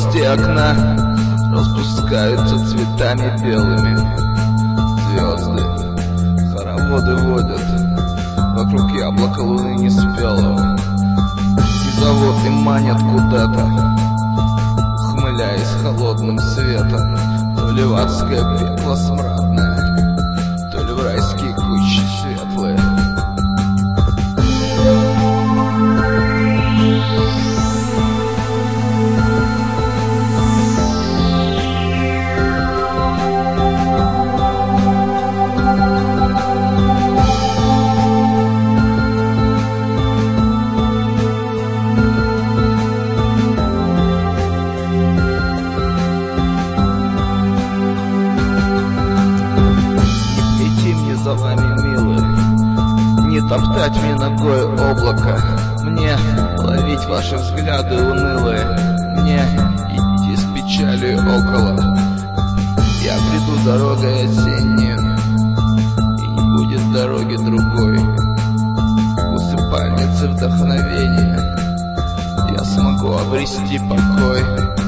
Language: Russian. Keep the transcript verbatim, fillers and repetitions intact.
полости окна распускаются цветами белыми. Звезды хороводы водят вокруг яблока луны неспелого, и зовут и манят куда-то, ухмыляясь холодным светом. То ли в адское пекло смрадное, то ли в райские кущи светлые. За вами, милые, не топтать мне ногой облако, мне ловить ваши взгляды унылые, мне идти с печалью около. Я приду дорогой осеннюю, и не будет дороги другой. Усыпальницы вдохновения я смогу обрести покой.